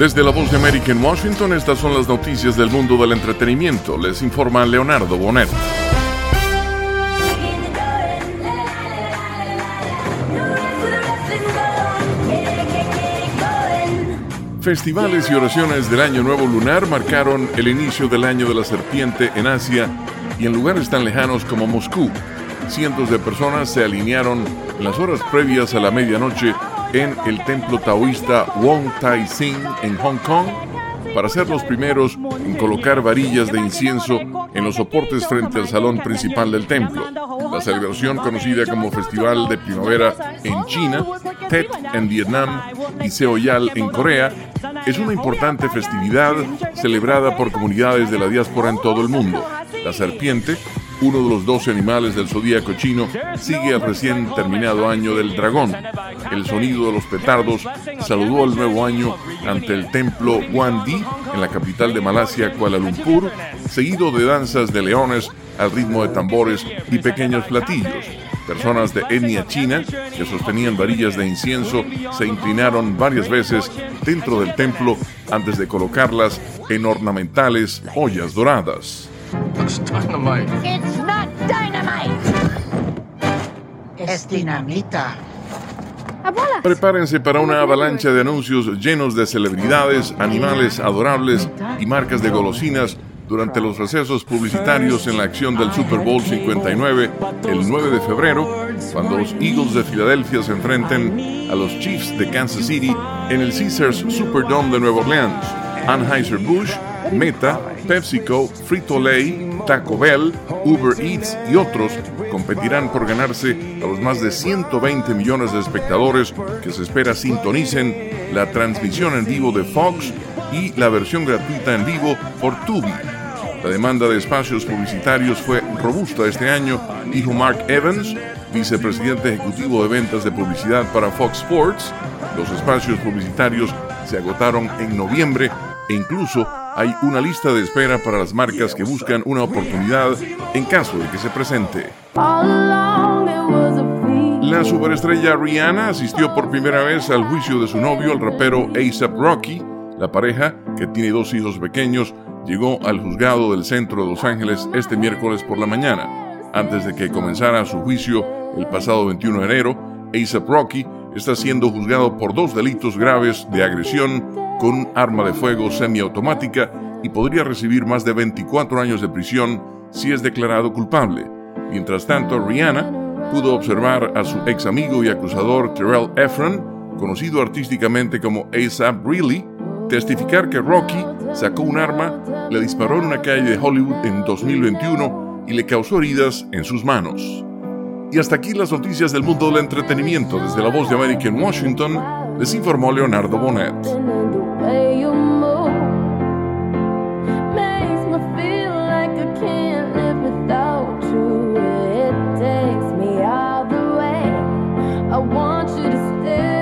Desde la Voz de América en Washington, estas son las noticias del mundo del entretenimiento. Les informa Leonardo Bonet. Festivales y oraciones del Año Nuevo Lunar marcaron el inicio del Año de la Serpiente en Asia y en lugares tan lejanos como Moscú. Cientos de personas se alinearon en las horas previas a la medianoche en el templo taoísta Wong Tai Sin en Hong Kong para ser los primeros en colocar varillas de incienso en los soportes frente al salón principal del templo. La celebración, conocida como Festival de Primavera en China, Tet en Vietnam y Seoyal en Corea, es una importante festividad celebrada por comunidades de la diáspora en todo el mundo. La serpiente, uno de los 12 animales del zodíaco chino, sigue al recién terminado año del dragón. El sonido de los petardos saludó al nuevo año ante el templo Wan Di, en la capital de Malasia, Kuala Lumpur, seguido de danzas de leones al ritmo de tambores y pequeños platillos. Personas de etnia china que sostenían varillas de incienso se inclinaron varias veces dentro del templo antes de colocarlas en ornamentales ollas doradas. It's dynamite. It's not dynamite. Es dinamita. Prepárense para una avalancha de anuncios llenos de celebridades, animales adorables y marcas de golosinas durante los recesos publicitarios en la acción del Super Bowl 59 el 9 de febrero, cuando los Eagles de Filadelfia se enfrenten a los Chiefs de Kansas City en el Caesars Superdome de Nueva Orleans. Anheuser-Busch, Meta, PepsiCo, Frito-Lay, Taco Bell, Uber Eats y otros competirán por ganarse a los más de 120 millones de espectadores que se espera sintonicen la transmisión en vivo de Fox y la versión gratuita en vivo por Tubi. La demanda de espacios publicitarios fue robusta este año, dijo Mark Evans, vicepresidente ejecutivo de ventas de publicidad para Fox Sports. Los espacios publicitarios se agotaron en noviembre e incluso hay una lista de espera para las marcas que buscan una oportunidad en caso de que se presente. La superestrella Rihanna asistió por primera vez al juicio de su novio, el rapero A$AP Rocky. La pareja, que tiene 2 hijos pequeños, llegó al juzgado del centro de Los Ángeles este miércoles por la mañana. Antes de que comenzara su juicio el pasado 21 de enero, A$AP Rocky está siendo juzgado por 2 delitos graves de agresión con un arma de fuego semiautomática y podría recibir más de 24 años de prisión si es declarado culpable. Mientras tanto, Rihanna pudo observar a su ex amigo y acusador Terrell Efron, conocido artísticamente como A$AP Really, testificar que Rocky sacó un arma, le disparó en una calle de Hollywood en 2021 y le causó heridas en sus manos. Y hasta aquí las noticias del mundo del entretenimiento. Desde la Voz de América en Washington, les informó Leonardo Bonet. I want you to stay.